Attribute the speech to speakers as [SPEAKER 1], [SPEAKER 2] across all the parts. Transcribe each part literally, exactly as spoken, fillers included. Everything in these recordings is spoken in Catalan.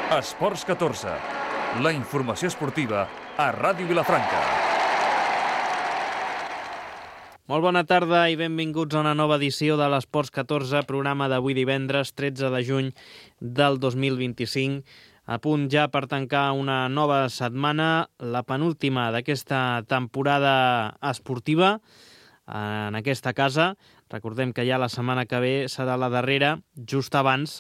[SPEAKER 1] Esports catorze, la informació esportiva a Ràdio Vilafranca.
[SPEAKER 2] Molt bona tarda i benvinguts a una nova edició de l'Esports catorze, programa d'avui divendres tretze de juny del dos mil vint-i-cinc. A punt ja per tancar una nova setmana, la penúltima d'aquesta temporada esportiva en aquesta casa. Recordem que ja la setmana que ve serà la darrera, just abans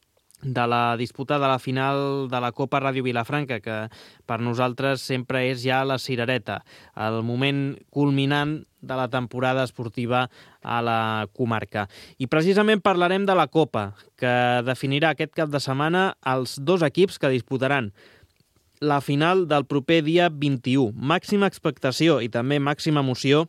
[SPEAKER 2] de la disputa de la final de la Copa Ràdio Vilafranca, que per nosaltres sempre és ja la cirereta, el moment culminant de la temporada esportiva a la comarca. I precisament parlarem de la Copa, que definirà aquest cap de setmana els dos equips que disputaran la final del proper dia vint-i-u. Màxima expectació i també màxima emoció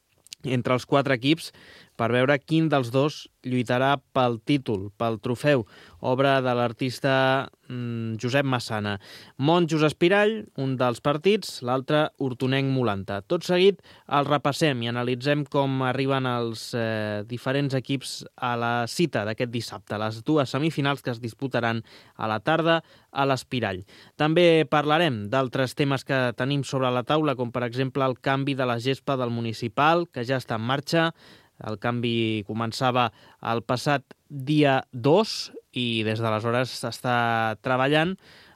[SPEAKER 2] entre els quatre equips per veure quin dels dos lluitarà pel títol, pel trofeu, obra de l'artista mm, Josep Massana. Monjos Espirall, un dels partits, l'altre Hortonenc Molanta. Tot seguit el repassem i analitzem com arriben els eh, diferents equips a la cita d'aquest dissabte, les dues semifinals que es disputaran a la tarda a l'Espirall. També parlarem d'altres temes que tenim sobre la taula, com per exemple el canvi de la gespa del municipal, que ja està en marxa. El canvi començava el passat dia dos i des d'aleshores s'està treballant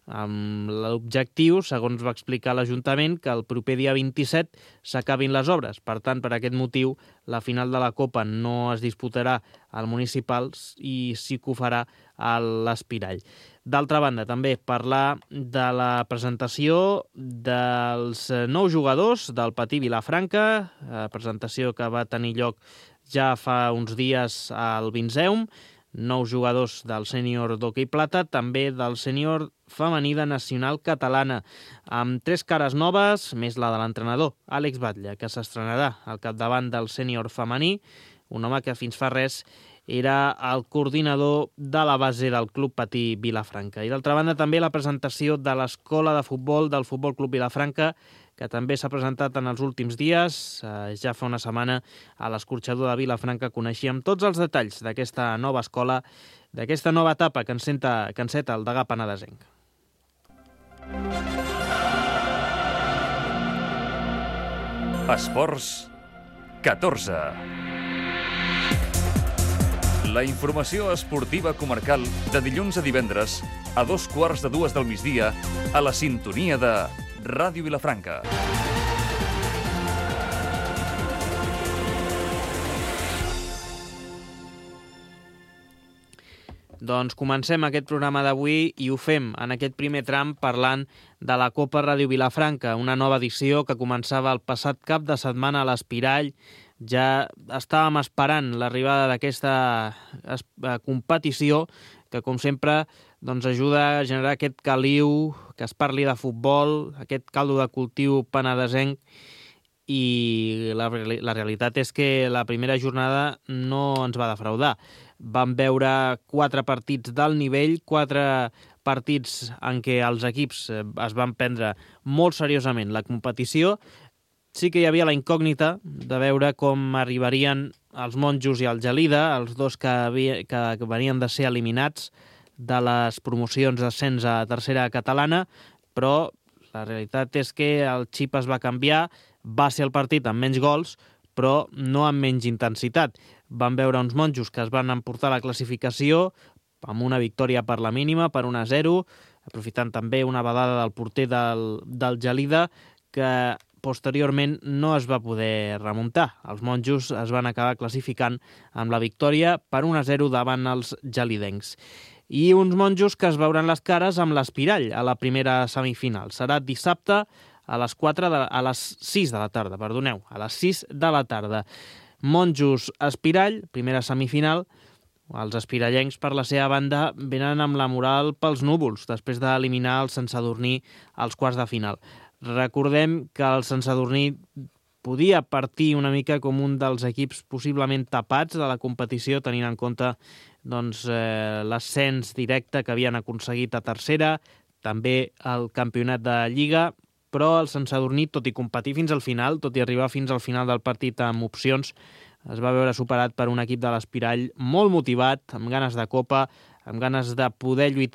[SPEAKER 2] amb l'objectiu, segons va explicar l'Ajuntament, que el proper dia vint-i-set s'acabin les obres. Per tant, per aquest motiu, la final de la Copa no es disputarà al municipal i sí que ho farà a l'Espirall. D'altra banda, també parlar de la presentació dels nous jugadors del Patí Vilafranca, presentació que va tenir lloc ja fa uns dies al Vinceum, nous jugadors del sènior d'hoquei plata, també del sènior femení de nacional catalana, amb tres cares noves, més la de l'entrenador, Àlex Batlle, que s'estrenarà al capdavant del sènior femení, un home que fins fa res era el coordinador de la base del Club Patí Vilafranca. I d'altra banda també la presentació de l'escola de futbol del Futbol Club Vilafranca, que també s'ha presentat en els últims dies. Eh, ja fa una setmana a l'Escorxador de Vilafranca coneixíem tots els detalls d'aquesta nova escola, d'aquesta nova etapa que enceta, que enceta el degà penedesenc.
[SPEAKER 1] Esports catorze. La informació esportiva comarcal de dilluns a divendres a dos quarts de dues del migdia a la sintonia de Ràdio Vilafranca.
[SPEAKER 2] Doncs comencem aquest programa d'avui i ho fem en aquest primer tram parlant de la Copa Ràdio Vilafranca, una nova edició que començava el passat cap de setmana a l'Espirall. Ja estàvem esperant l'arribada d'aquesta competició que, com sempre, doncs ajuda a generar aquest caliu, que es parli de futbol, aquest caldo de cultiu penedesenc, i la, la realitat és que la primera jornada no ens va defraudar. Vam veure quatre partits d'alt nivell, quatre partits en què els equips es van prendre molt seriosament la competició. Sí que hi havia la incògnita de veure com arribarien els Monjos i el Gelida, els dos que, havia, que venien de ser eliminats de les promocions d'ascens a tercera catalana, però la realitat és que el xip es va canviar, va ser el partit amb menys gols, però no amb menys intensitat. Van veure uns Monjos que es van emportar la classificació amb una victòria per la mínima, per un a zero, aprofitant també una badada del porter del, del Gelida, que posteriorment no es va poder remuntar. Els Monjos es van acabar classificant amb la victòria per un a zero davant els gelidencs. I uns Monjos que es veuran les cares amb l'Espirall a la primera semifinal. Serà dissabte a les quatre de, a les sis de la tarda, perdoneu, a les sis de la tarda. Monjos Espirall, primera semifinal. Els espirallencs, per la seva banda, venen amb la moral pels núvols, després d'eliminar el Sant Sadurní als quarts de final. Recordem que el Sant Sadurní podia partir una mica com un dels equips possiblement tapats de la competició, tenint en compte doncs, eh, l'ascens directe que havien aconseguit a tercera, també el campionat de Lliga, però el Sant Sadurní, tot i competir fins al final, tot i arribar fins al final del partit amb opcions, es va veure superat per un equip de l'Espirall molt motivat, amb ganes de copa, amb ganes de poder lluitar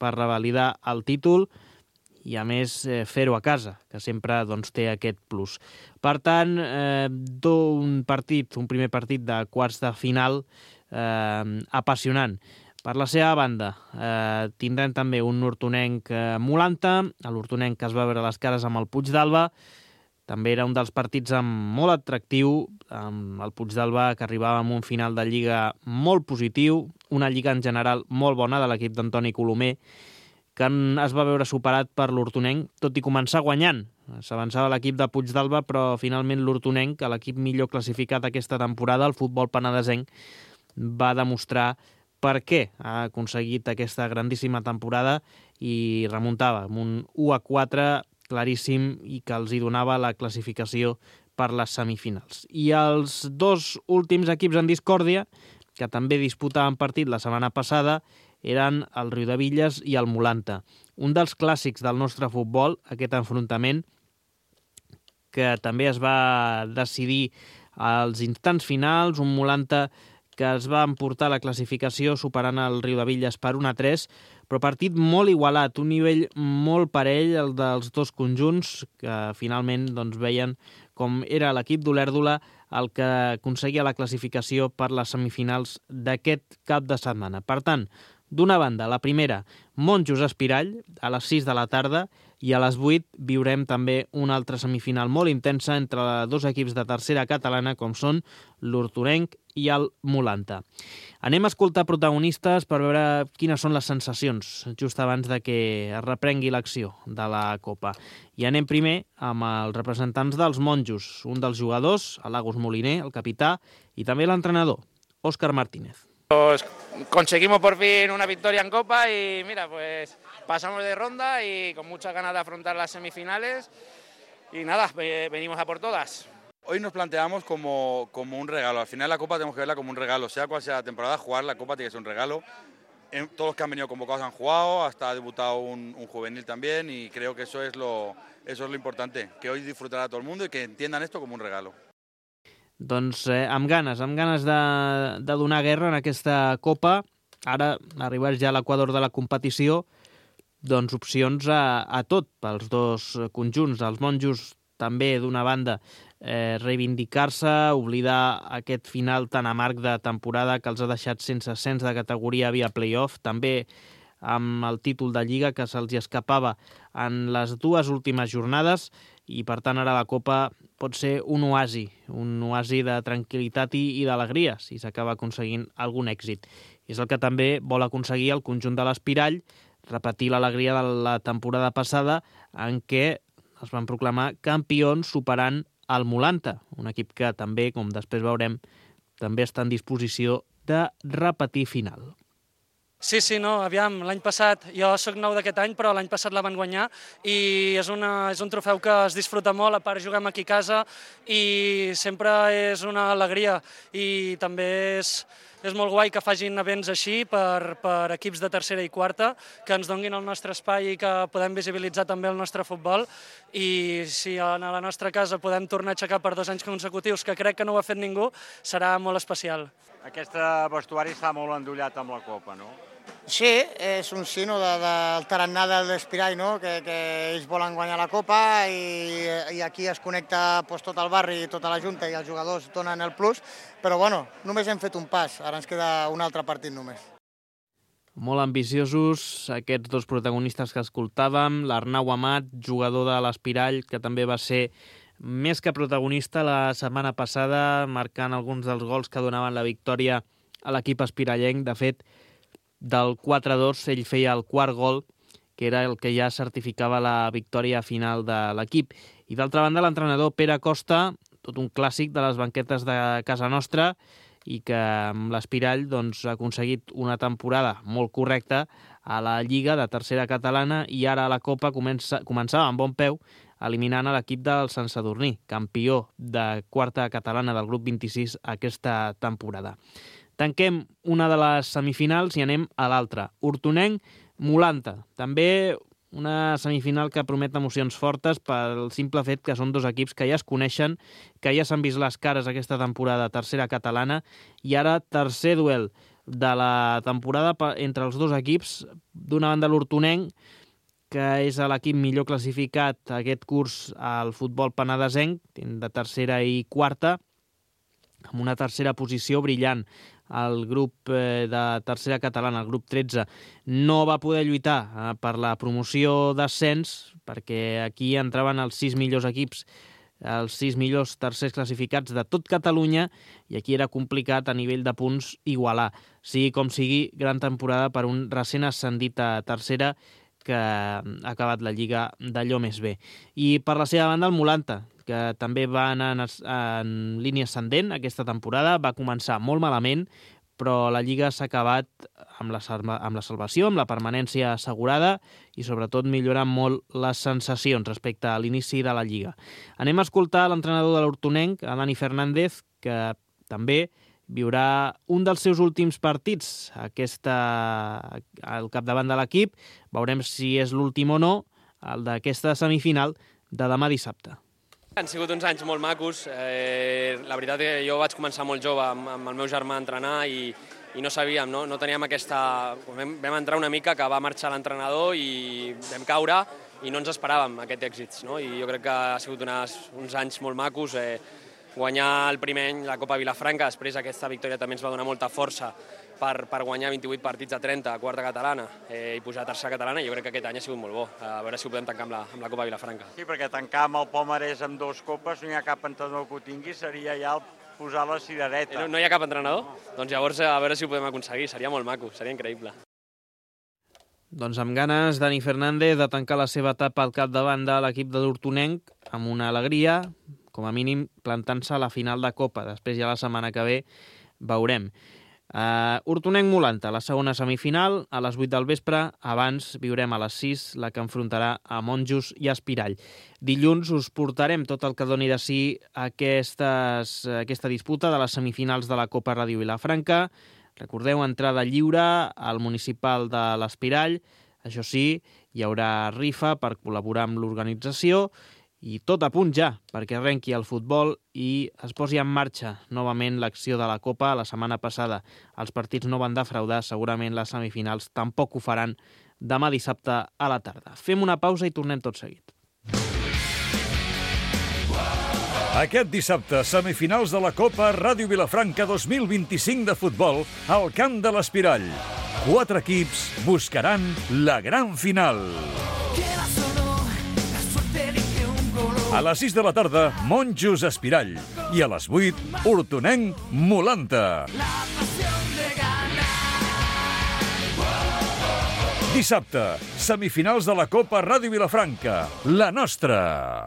[SPEAKER 2] per revalidar el títol i, a més, eh, fer-ho a casa, que sempre doncs, té aquest plus. Per tant, eh, un partit, un primer partit de quarts de final eh, apassionant. Per la seva banda, eh, tindrem també un hortonenc eh, Mulanta, l'hortonenc que es va veure les cares amb el Puigdàlber. També era un dels partits amb molt atractiu, amb el Puigdàlber que arribava amb un final de Lliga molt positiu, una Lliga en general molt bona de l'equip d'Antoni Colomer, que es va veure superat per l'hortonenc, tot i començar guanyant. S'avançava l'equip de Puigdàlber, però finalment l'hortonenc, l'equip millor classificat aquesta temporada, el futbol penedesenc, va demostrar per què ha aconseguit aquesta grandíssima temporada i remuntava amb un u a quatre claríssim i que els hi donava la classificació per les semifinals. I els dos últims equips en discòrdia, que també disputaven partit la setmana passada, eren el Riudebitlles i el Mulanta. Un dels clàssics del nostre futbol, aquest enfrontament, que també es va decidir als instants finals, un Mulanta que es va emportar la classificació superant el Riudebitlles per un a tres, però partit molt igualat, un nivell molt parell, el dels dos conjunts, que finalment doncs, veien com era l'equip d'Olèrdola el que aconseguia la classificació per les semifinals d'aquest cap de setmana. Per tant, d'una banda, la primera, Monjos Espirall, a les sis de la tarda, i a les vuit viurem també una altra semifinal molt intensa entre dos equips de tercera catalana, com són l'Hortonenc i el Mulanta. Anem a escoltar protagonistes per veure quines són les sensacions just abans de que es reprengui l'acció de la Copa. I anem primer amb els representants dels Monjos, un dels jugadors, Lagos Moliner, el capità, i també l'entrenador, Òscar Martínez.
[SPEAKER 3] Pues conseguimos por fin una victoria en Copa y mira, pues pasamos de ronda y con muchas ganas de afrontar las semifinales y nada, venimos a por todas.
[SPEAKER 4] Hoy nos planteamos como, como un regalo, al final la Copa tenemos que verla como un regalo, sea cual sea la temporada, jugar la Copa tiene que ser un regalo. Todos los que han venido convocados han jugado, hasta ha debutado un, un juvenil también y creo que eso es, lo, eso es lo importante, que hoy disfrutará todo el mundo y que entiendan esto como un regalo.
[SPEAKER 2] Doncs eh, amb ganes, amb ganes de, de donar guerra en aquesta Copa. Ara, arribats ja a l'equador de la competició, doncs opcions a, a tot pels dos conjunts. Els Monjos també, d'una banda, eh, reivindicar-se, oblidar aquest final tan amarg de temporada que els ha deixat sense ascens de categoria via play-off, també amb el títol de Lliga que se'ls escapava en les dues últimes jornades, i per tant ara la Copa pot ser un oasi, un oasi de tranquil·litat i, i d'alegria si s'acaba aconseguint algun èxit. És el que també vol aconseguir el conjunt de l'Espirall, repetir l'alegria de la temporada passada en què es van proclamar campions superant el Mulanta, un equip que també, com després veurem, també està en disposició de repetir final.
[SPEAKER 5] Sí, sí, no, aviam, l'any passat, jo sóc nou d'aquest any, però l'any passat la van guanyar i és, una, és un trofeu que es disfruta molt, a part juguem aquí a casa i sempre és una alegria i també és, és molt guai que facin events així per, per equips de tercera i quarta, que ens donguin el nostre espai i que podem visibilitzar també el nostre futbol i si a la nostra casa podem tornar a aixecar per dos anys consecutius, que crec que no ho ha fet ningú, serà molt especial.
[SPEAKER 6] Aquest vestuari està molt endollat amb la Copa, no?
[SPEAKER 7] Sí, és un signo de, del tarannà de l'Espirall, no? que, que ells volen guanyar la Copa i, i aquí es connecta pues, tot el barri, tota la Junta i els jugadors donen el plus, però bueno, només hem fet un pas, ara ens queda un altre partit només.
[SPEAKER 2] Molt ambiciosos aquests dos protagonistes que escoltàvem, l'Arnau Amat, jugador de l'Espirall, que també va ser més que protagonista la setmana passada, marcant alguns dels gols que donaven la victòria a l'equip espirallenc. De fet, del quatre a dos ell feia el quart gol, que era el que ja certificava la victòria final de l'equip. I d'altra banda, l'entrenador Pere Costa, tot un clàssic de les banquetes de casa nostra, i que amb l'Espirall doncs, ha aconseguit una temporada molt correcta a la Lliga de tercera catalana i ara a la Copa comença, començava amb bon peu, eliminant a l'equip del Sant Sadurní, campió de quarta catalana del grup vint-i-sis aquesta temporada. Tanquem una de les semifinals i anem a l'altra. Hortonenc Mulanta. També una semifinal que promet emocions fortes pel simple fet que són dos equips que ja es coneixen, que ja s'han vist les cares aquesta temporada tercera catalana i ara tercer duel de la temporada entre els dos equips. D'una banda l'Hortonenc, que és l'equip millor classificat aquest curs al futbol penedesenc, de tercera i quarta, amb una tercera posició brillant. El grup de tercera catalana, el grup tretze, no va poder lluitar per la promoció d'ascens, perquè aquí entraven els sis millors equips, els sis millors tercers classificats de tot Catalunya, i aquí era complicat a nivell de punts igualar. Sigui com sigui, gran temporada per un recent ascendit a tercera que ha acabat la Lliga d'allò més bé. I per la seva banda el Mulanta, que també va anar en, en línia ascendent aquesta temporada, va començar molt malament, però la Lliga s'ha acabat amb la, amb la salvació, amb la permanència assegurada i sobretot millorant molt les sensacions respecte a l'inici de la Lliga. Anem a escoltar l'entrenador de l'Hortonenc, Dani Fernández, que també viurà un dels seus últims partits aquesta, al capdavant de l'equip. Veurem si és l'últim o no, el d'aquesta semifinal de demà dissabte.
[SPEAKER 8] Han sigut uns anys molt macos. Eh, la veritat és que jo vaig començar molt jove amb, amb el meu germà a entrenar i, i no sabíem, no, no teníem aquesta... Vam, vam entrar una mica que va marxar l'entrenador i vam caure i no ens esperàvem aquests èxits, no? I jo crec que ha sigut unes, uns anys molt macos. Eh, guanyar el primer any la Copa Vilafranca, després aquesta victòria també ens va donar molta força per, per guanyar vint-i-vuit partits a trenta a quarta catalana eh, i pujar a tercera catalana. Jo crec que aquest any ha sigut molt bo, a veure si ho podem tancar amb la, amb la Copa Vilafranca.
[SPEAKER 6] Sí, perquè tancar amb el palmarès amb dos copes no hi ha cap entrenador que ho tingui, seria ja el posar la cirereta.
[SPEAKER 8] No, no hi ha cap entrenador? No. Doncs llavors a veure si ho podem aconseguir, seria molt maco, seria increïble.
[SPEAKER 2] Doncs amb ganes, Dani Fernández, de tancar la seva etapa al capdavant de l'equip de l'Hortonenc amb una alegria, com a mínim plantant-se a la final de Copa. Després ja la setmana que ve veurem. Uh, Hortonenc-Mulanta, la segona semifinal, a les vuit del vespre. Abans viurem a les sis la que enfrontarà a Monjos i Espirall. Dilluns us portarem tot el que doni de si aquestes, aquesta disputa de les semifinals de la Copa Ràdio Vilafranca. Recordeu, entrada lliure al municipal de l'Espirall. Això sí, hi haurà rifa per col·laborar amb l'organització. I tot a punt ja, perquè arrenqui el futbol i es posi en marxa novament l'acció de la Copa. La setmana passada els partits no van defraudar, segurament les semifinals tampoc ho faran demà dissabte a la tarda. Fem una pausa i tornem tot seguit.
[SPEAKER 1] Aquest dissabte, semifinals de la Copa Ràdio Vilafranca dos mil vint-i-cinc de futbol al camp de l'Espirall. Quatre equips buscaran la gran final. A les sis de la tarda, Monjos Espirall. I a les vuit, Hortonenc Mulanta. Dissabte, semifinals de la Copa Ràdio Vilafranca. La nostra.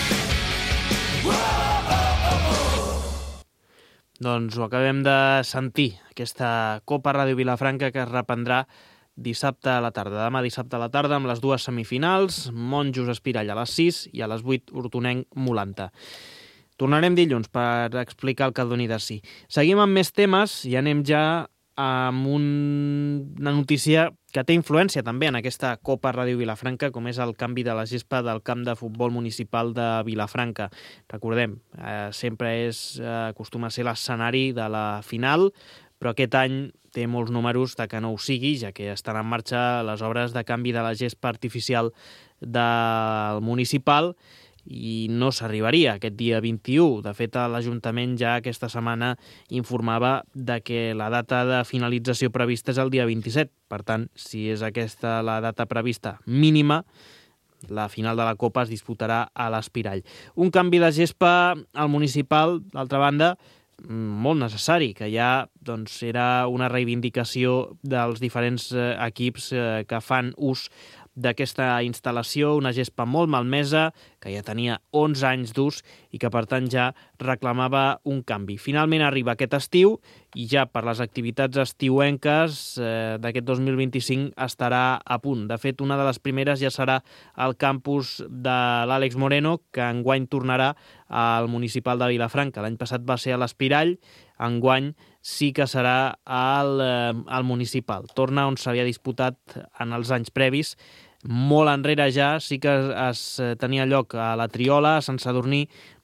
[SPEAKER 2] Doncs ho acabem de sentir, aquesta Copa Ràdio Vilafranca que es reprendrà dissabte a la tarda. Demà dissabte a la tarda amb les dues semifinals, Monjos Espirall a les sis i a les vuit Hortonenc Mulanta. Tornarem dilluns per explicar el que doni de si. Seguim amb més temes i anem ja amb un... una notícia que té influència també en aquesta Copa Ràdio Vilafranca, com és el canvi de la gespa del camp de futbol municipal de Vilafranca. Recordem, eh, sempre és, eh, acostuma a ser l'escenari de la final, però aquest any té molts números de que no ho sigui, ja que estan en marxa les obres de canvi de la gespa artificial del municipal i no s'arribaria aquest dia vint-i-u. De fet, l'Ajuntament ja aquesta setmana informava de que la data de finalització prevista és el dia vint-i-set. Per tant, si és aquesta la data prevista mínima, la final de la Copa es disputarà a l'Espirall. Un canvi de gespa al municipal, d'altra banda, molt necessari, que ja doncs, era una reivindicació dels diferents eh, equips eh, que fan ús d'aquesta instal·lació, una gespa molt malmesa, que ja tenia onze anys d'ús i que per tant ja reclamava un canvi. Finalment arriba aquest estiu i ja per les activitats estiuenques eh, d'aquest dos mil vint-i-cinc estarà a punt. De fet, una de les primeres ja serà al campus de l'Àlex Moreno, que enguany tornarà al municipal de Vilafranca. L'any passat va ser a l'Espirall, enguany sí que serà al, eh, al municipal. Torna on s'havia disputat en els anys previs. Molt enrere ja sí que es, es tenia lloc a la Triola, a Sant Sadurní,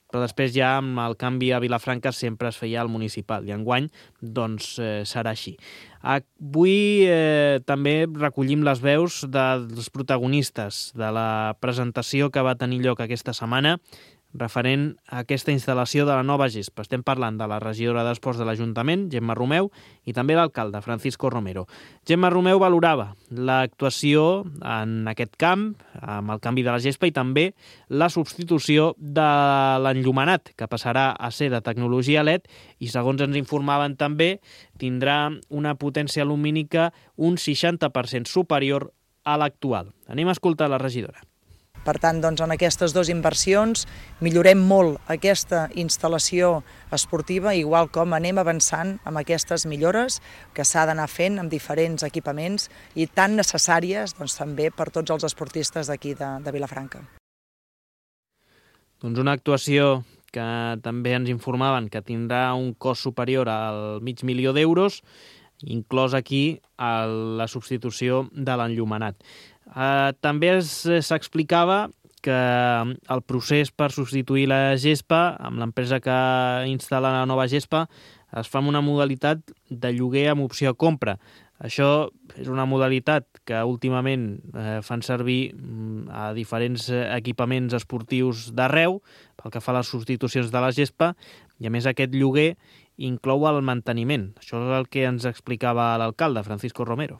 [SPEAKER 2] però després ja amb el canvi a Vilafranca sempre es feia al municipal, i enguany doncs eh, serà així. Avui eh, també recollim les veus dels protagonistes de la presentació que va tenir lloc aquesta setmana referent a aquesta instal·lació de la nova gespa. Estem parlant de la regidora d'Esports de l'Ajuntament, Gemma Romeu, i també l'alcalde, Francisco Romero. Gemma Romeu valorava l'actuació en aquest camp, amb el canvi de la gespa, i també la substitució de l'enllumenat, que passarà a ser de tecnologia L E D, i segons ens informaven també, tindrà una potència lumínica un seixanta per cent superior a l'actual. Anem a escoltar la regidora.
[SPEAKER 9] Per tant, doncs, en aquestes dues inversions millorem molt aquesta instal·lació esportiva, igual com anem avançant amb aquestes millores que s'ha d'anar fent amb diferents equipaments i tan necessàries doncs, també per tots els esportistes d'aquí de, de Vilafranca.
[SPEAKER 2] Doncs una actuació que també ens informaven que tindrà un cost superior al mig milió d'euros, inclòs aquí la substitució de l'enllumenat. Uh, també s'explicava que el procés per substituir la gespa amb l'empresa que instal·la la nova gespa es fa amb una modalitat de lloguer amb opció a compra. Això és una modalitat que últimament eh, fan servir a diferents equipaments esportius d'arreu pel que fa a les substitucions de la gespa, i a més aquest lloguer inclou el manteniment. Això és el que ens explicava l'alcalde, Francisco Romero.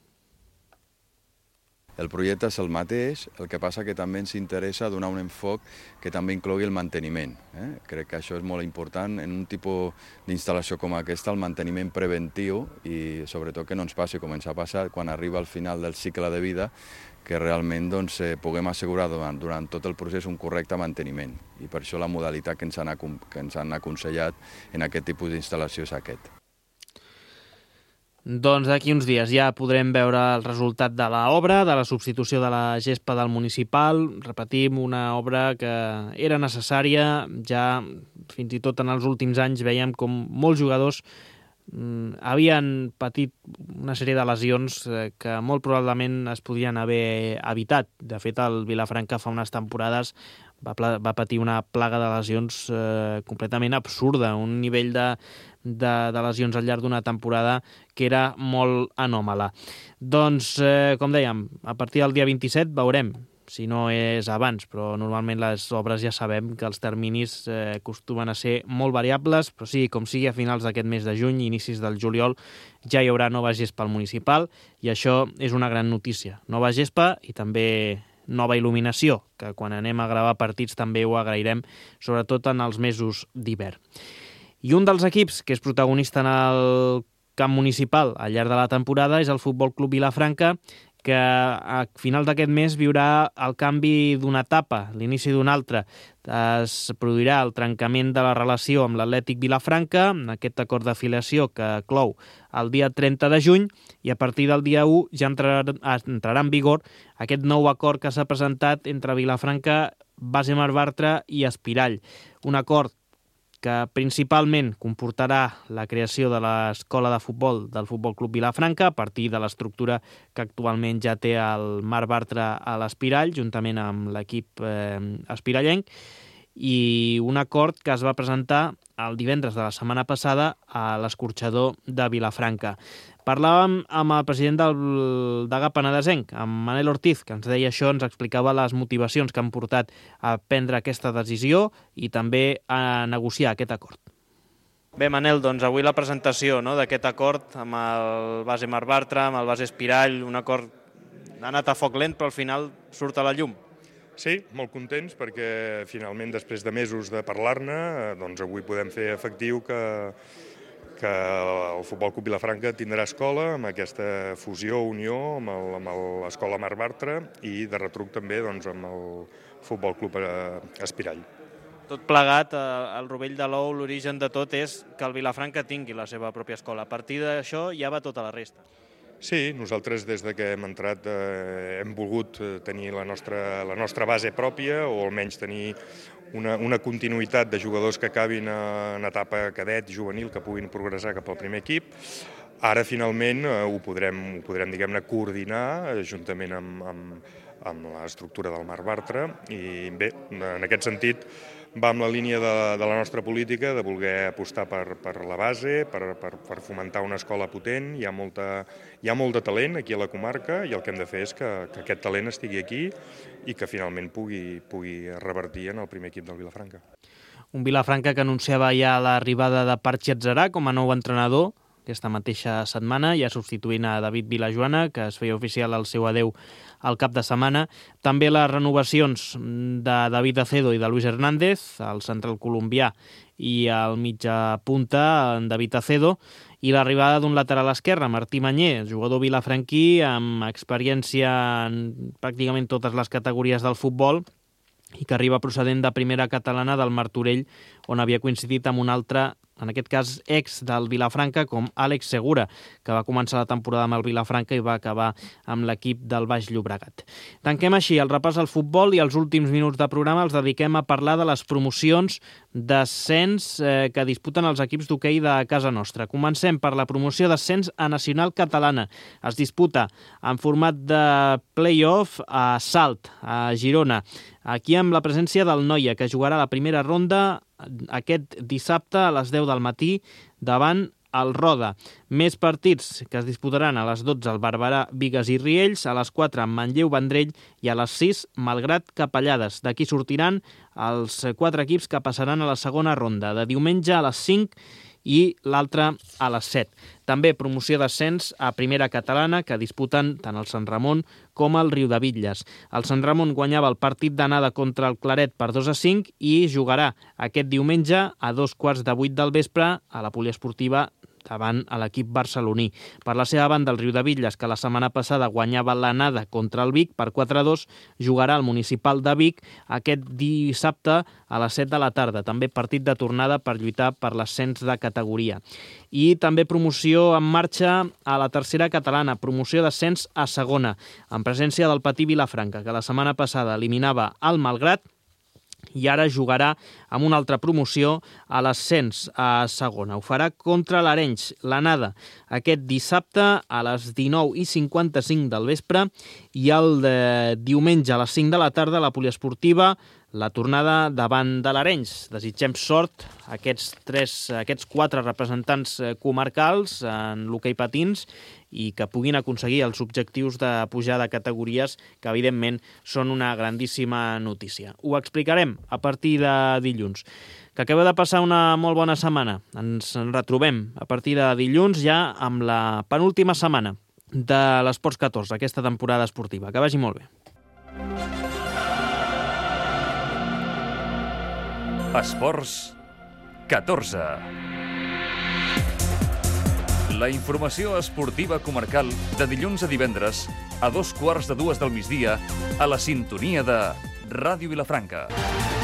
[SPEAKER 10] El projecte és el mateix, el que passa que també ens interessa donar un enfoc que també inclogui el manteniment. Eh? Crec que això és molt important en un tipus d'instal·lació com aquesta, el manteniment preventiu, i sobretot que no ens passi com ens ha passat quan arriba al final del cicle de vida, que realment doncs, eh, puguem assegurar durant, durant tot el procés un correcte manteniment. I per això la modalitat que ens han, que ens han aconsellat en aquest tipus d'instal·lació és aquest.
[SPEAKER 2] Doncs d'aquí uns dies ja podrem veure el resultat de l'obra, de la substitució de la gespa del municipal. Repetim, una obra que era necessària. Ja fins i tot en els últims anys veiem com molts jugadors mm, havien patit una sèrie de lesions eh, que molt probablement es podien haver evitat. De fet, el Vilafranca fa unes temporades va, va patir una plaga de lesions eh, completament absurda, un nivell de De, de lesions al llarg d'una temporada que era molt anòmala. Doncs, eh, com dèiem, a partir del dia vint-i-set veurem, si no és abans, però normalment les obres ja sabem que els terminis eh, acostumen a ser molt variables, però sí, com sigui, a finals d'aquest mes de juny, inicis del juliol, ja hi haurà nova gespa al municipal, i això és una gran notícia. Nova gespa i també nova il·luminació, que quan anem a gravar partits també ho agrairem, sobretot en els mesos d'hivern. I un dels equips que és protagonista en el camp municipal al llarg de la temporada és el Futbol Club Vilafranca, que a final d'aquest mes viurà el canvi d'una etapa, l'inici d'una altra. Es produirà el trencament de la relació amb l'Atlètic Vilafranca, aquest acord d'afiliació que clou el dia trenta de juny, i a partir del dia u ja entrarà, entrarà en vigor aquest nou acord que s'ha presentat entre Vilafranca, Base Mar Bartra i Espirall. Un acord que principalment comportarà la creació de l'escola de futbol del Futbol Club Vilafranca a partir de l'estructura que actualment ja té el Mar Bartra a l'Espirall, juntament amb l'equip eh, espirallenc, i un acord que es va presentar el divendres de la setmana passada a l'Escorxador de Vilafranca. Parlàvem amb el president del Degà Penedesenc, amb Manel Ortiz, que ens deia això, ens explicava les motivacions que han portat a prendre aquesta decisió i també a negociar aquest acord. Bé, Manel, doncs avui la presentació no, d'aquest acord amb el Base Mar Bartra, amb el Base Espirall, un acord ha anat a foc lent, però al final surt a la llum.
[SPEAKER 11] Sí, molt contents perquè finalment, després de mesos de parlar-ne, doncs avui podem fer efectiu que, que el Futbol Club Vilafranca tindrà escola amb aquesta fusió, unió amb l'Escola Mar Bartra i de retruc també doncs, amb el Futbol Club Espirall.
[SPEAKER 2] Tot plegat, el rovell de l'ou, l'origen de tot és que el Vilafranca tingui la seva pròpia escola. A partir d'això ja va tota la resta.
[SPEAKER 11] Sí, nosaltres des de que hem entrat eh, hem volgut tenir la nostra, la nostra base pròpia o almenys tenir una, una continuïtat de jugadors que acabin en etapa cadet, juvenil, que puguin progressar cap al primer equip. Ara finalment eh, ho podrem, ho podrem diguem-ne, coordinar eh, juntament amb, amb, amb l'estructura del Mar Bartra i bé, en aquest sentit va amb la línia de, de la nostra política, de voler apostar per, per la base, per, per, per fomentar una escola potent. Hi ha, molta, hi ha molt de talent aquí a la comarca i el que hem de fer és que, que aquest talent estigui aquí i que finalment pugui, pugui revertir en el primer equip del Vilafranca.
[SPEAKER 2] Un Vilafranca que anunciava ja l'arribada de Parchi Atzarà com a nou entrenador aquesta mateixa setmana, ja substituint a David Vilajoana, que es feia oficial el seu adeu al cap de setmana. També les renovacions de David Acedo i de Luis Hernández, el central colombià i el mitja punta, en David Acedo, i l'arribada d'un lateral esquerre, Martí Mañé, jugador vilafranquí amb experiència en pràcticament totes les categories del futbol i que arriba procedent de primera catalana del Martorell, on havia coincidit amb un altre, en aquest cas ex del Vilafranca, com Àlex Segura, que va començar la temporada amb el Vilafranca i va acabar amb l'equip del Baix Llobregat. Tanquem així el repàs al futbol i els últims minuts de programa els dediquem a parlar de les promocions d'ascens eh, que disputen els equips d'hoquei de casa nostra. Comencem per la promoció d'ascens a Nacional Catalana. Es disputa en format de play-off a Salt, a Girona. Aquí amb la presència del Noia, que jugarà la primera ronda aquest dissabte a les deu del matí davant el Roda. Més partits que es disputaran a les dotze al Barberà, Bigues i Riells, a les quatre en Manlleu, Vendrell i a les sis Malgrat, Capellades. D'aquí sortiran els quatre equips que passaran a la segona ronda, de diumenge a les cinc i l'altre a les set. També promoció d'ascens a primera catalana que disputen tant el Sant Ramon com el Riudebitlles. El Sant Ramon guanyava el partit d'anada contra el Claret per dos a cinc i jugarà aquest diumenge a dos quarts de vuit del vespre a la poliesportiva davant a l'equip barceloní. Per la seva banda, el Riudebitlles, que la setmana passada guanyava l'anada contra el Vic per quatre a dos, jugarà al Municipal de Vic aquest dissabte a les set de la tarda. També partit de tornada per lluitar per l'ascens de categoria. I també promoció en marxa a la tercera catalana, promoció d'ascens a segona, en presència del Patí Vilafranca, que la setmana passada eliminava el Malgrat i ara jugarà amb una altra promoció a l'ascens a segona. Ho farà contra l'Arenys, l'anada, aquest dissabte a les dinou i cinquanta-cinc del vespre i el de diumenge a les cinc de la tarda a la poliesportiva, la tornada davant de l'Arenys. Desitgem sort a aquests, tres, aquests quatre representants comarcals en l'hoquei patins i que puguin aconseguir els objectius de pujar de categories, que evidentment són una grandíssima notícia. Ho explicarem a partir de dilluns. Que acabeu de passar una molt bona setmana. Ens retrobem a partir de dilluns ja amb la penúltima setmana de l'Esports catorze, aquesta temporada esportiva. Que vagi molt bé.
[SPEAKER 1] Esports catorze. La informació esportiva comarcal de dilluns a divendres a dos quarts de dues del migdia a la sintonia de Ràdio Vilafranca.